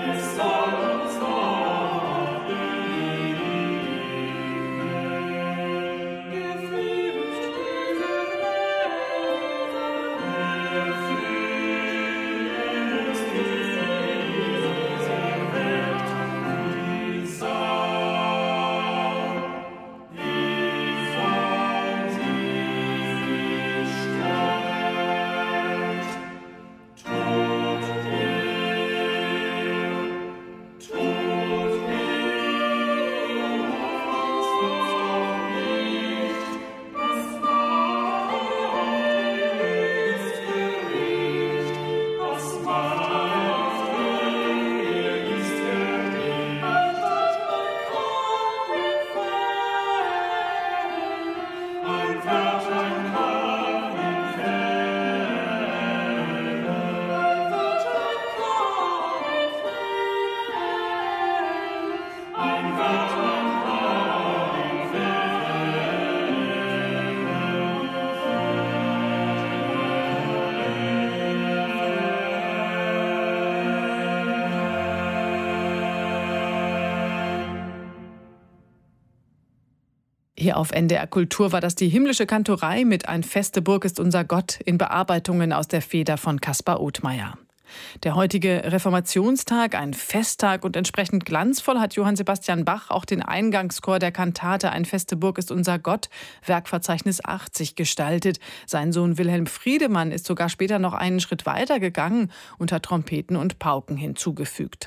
Hier auf NDR Kultur war das die himmlische Kantorei mit Ein feste Burg ist unser Gott in Bearbeitungen aus der Feder von Caspar Othmeier. Der heutige Reformationstag, ein Festtag und entsprechend glanzvoll, hat Johann Sebastian Bach auch den Eingangschor der Kantate Ein feste Burg ist unser Gott, Werkverzeichnis 80, gestaltet. Sein Sohn Wilhelm Friedemann ist sogar später noch einen Schritt weiter gegangen und hat Trompeten und Pauken hinzugefügt.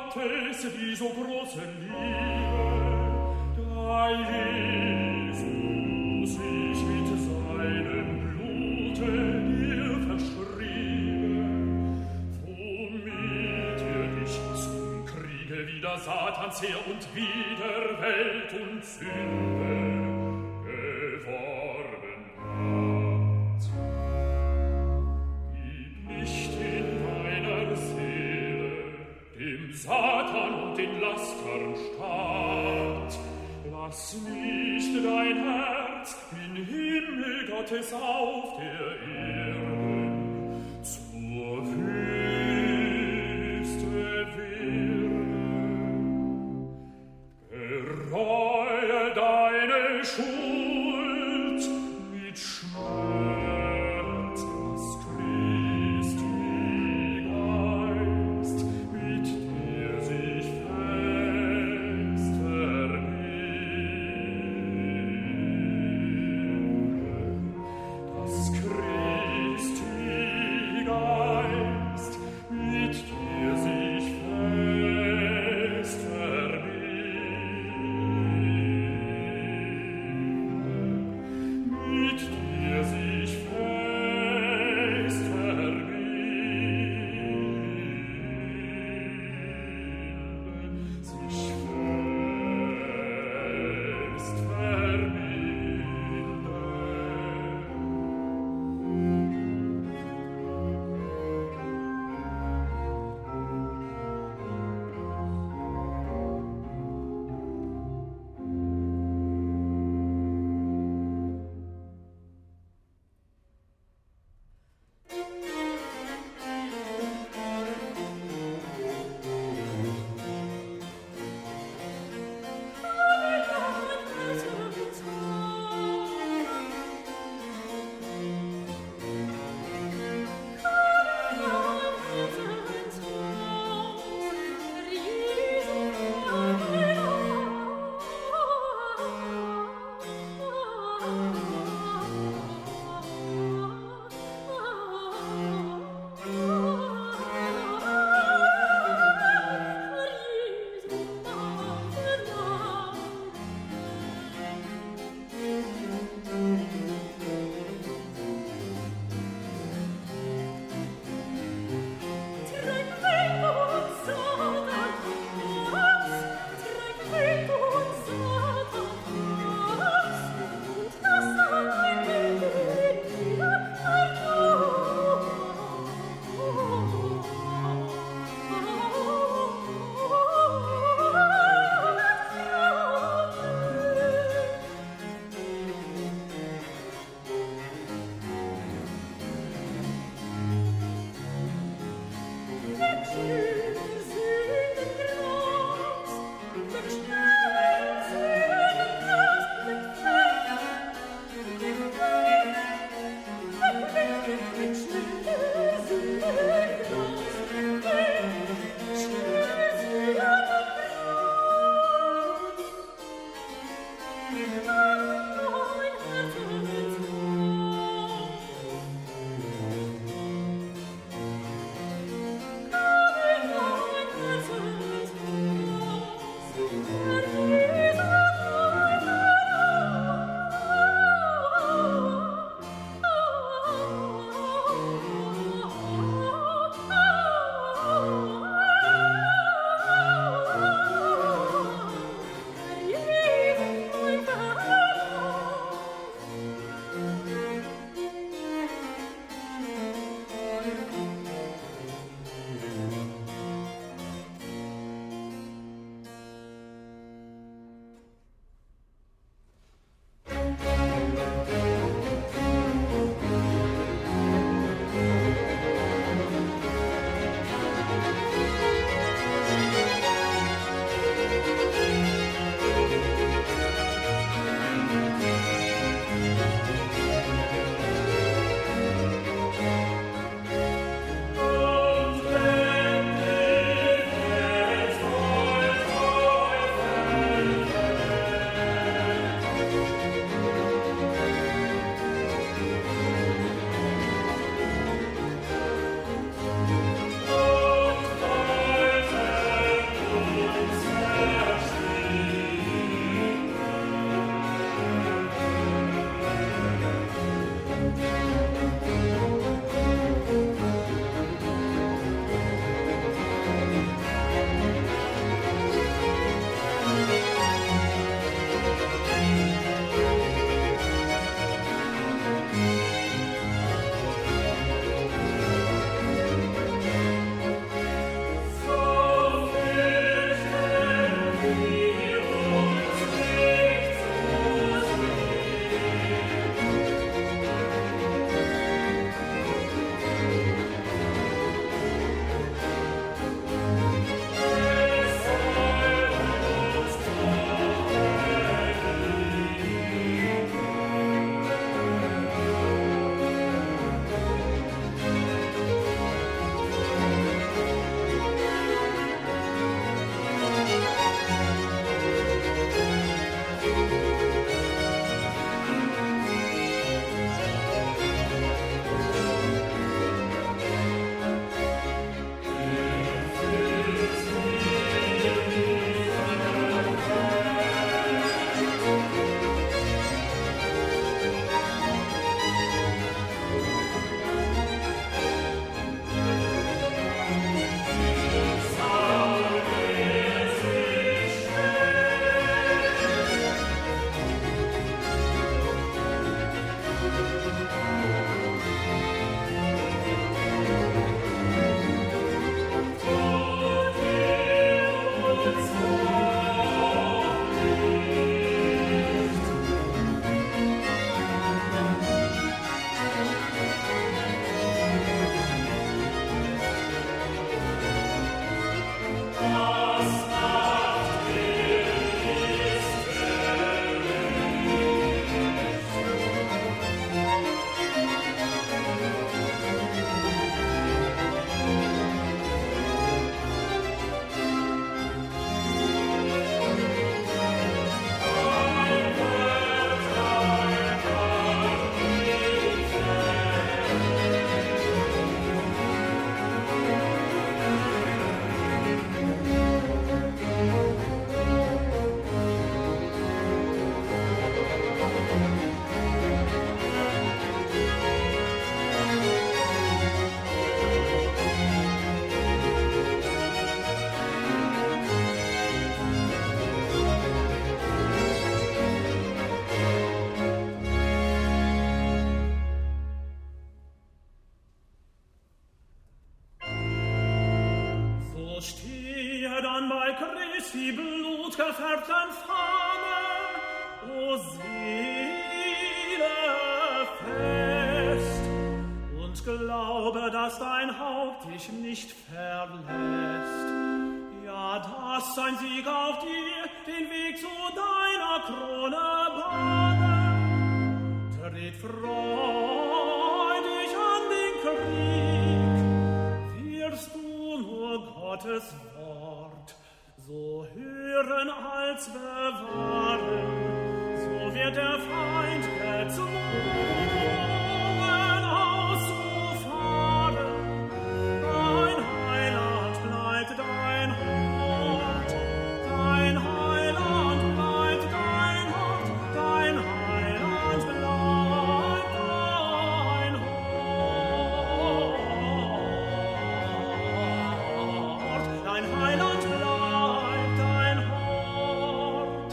Gottes, die so große Liebe, da Jesus sich mit seinem Blute dir verschriebe, womit dich zum Kriege wider Satans Heer und wider Welt und Sünde geworben hat. Gib nicht in deiner Seele dem Satan und den Lastern statt. Lass nicht dein Herz in Himmel Gottes auf der Erde zur Wüste werden. Bereue deine Schuld mit Schmerz, dass Christi Geist mit dir sich fest verbinde. Dass Christi Geist mit dir sich fest verbinde. Mit dir sich fest verbinde. Sich fest verbinde. bis sie blutgefärbten Fahnen, o Seele, fest, und glaube, dass dein Haupt dich nicht verlässt. Ja, dass sein Sieg auf dir den Weg zu deiner Krone bahnen. Tritt freudig an den Krieg, wirst du nur Gottes Wort so hören als bewahren, so wird der Feind gezwungen auszufahren. Dein Heiland bleibt dein Hort, dein Heiland bleibt dein Hort, dein Heiland bleibt dein Hort, dein Heiland bleibt dein Hort.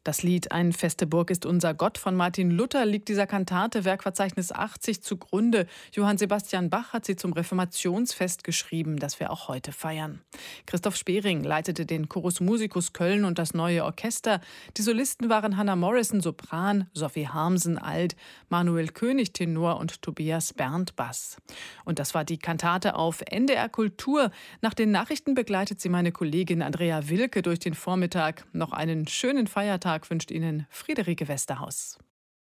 Das Lied »Ein feste Burg ist unser Gott« von Martin Luther liegt dieser Kantate Werkverzeichnis 80 zugrunde. Johann Sebastian Bach hat sie zum Reformationsfest geschrieben, das wir auch heute feiern. Christoph Spering leitete den Chorus Musicus Köln und das Neue Orchester. Die Solisten waren Hannah Morrison Sopran, Sophie Harmsen Alt, Manuel König Tenor und Tobias Berndt Bass. Und das war die Kantate auf NDR Kultur. Nach den Nachrichten begleitet sie meine Kollegin Andrea Wilke durch den Vormittag. Noch einen schönen Feiertag wünscht Ihnen Friederike Westerhaus.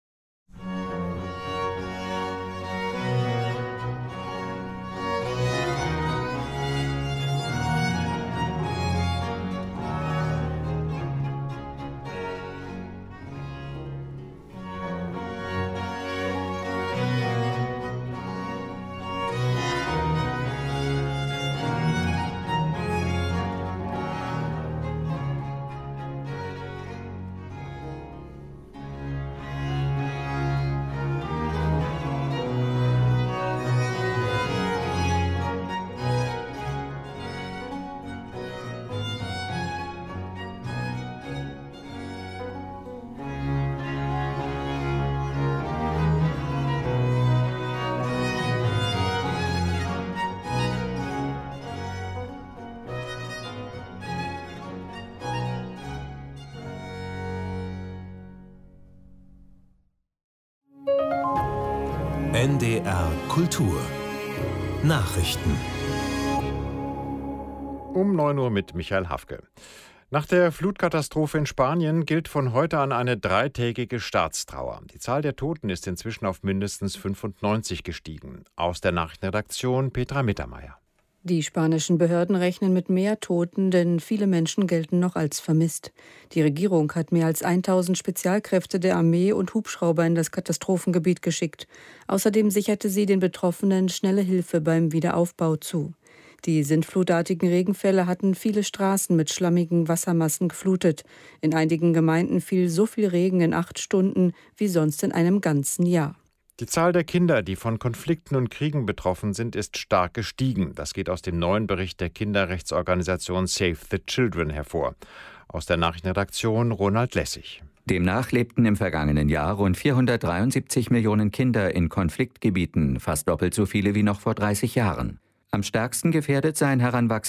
NDR Kultur Nachrichten Um 9 Uhr mit Michael Hafke. Nach der Flutkatastrophe in Spanien gilt von heute an eine 3-tägige Staatstrauer. Die Zahl der Toten ist inzwischen auf mindestens 95 gestiegen. Aus der Nachrichtenredaktion Petra Mittermeier. Die spanischen Behörden rechnen mit mehr Toten, denn viele Menschen gelten noch als vermisst. Die Regierung hat mehr als 1000 Spezialkräfte der Armee und Hubschrauber in das Katastrophengebiet geschickt. Außerdem sicherte sie den Betroffenen schnelle Hilfe beim Wiederaufbau zu. Die sintflutartigen Regenfälle hatten viele Straßen mit schlammigen Wassermassen geflutet. In einigen Gemeinden fiel so viel Regen in 8 Stunden wie sonst in einem ganzen Jahr. Die Zahl der Kinder, die von Konflikten und Kriegen betroffen sind, ist stark gestiegen. Das geht aus dem neuen Bericht der Kinderrechtsorganisation Save the Children hervor. Aus der Nachrichtenredaktion Ronald Lessig. Demnach lebten im vergangenen Jahr rund 473 Millionen Kinder in Konfliktgebieten, fast doppelt so viele wie noch vor 30 Jahren. Am stärksten gefährdet seien heranwachsende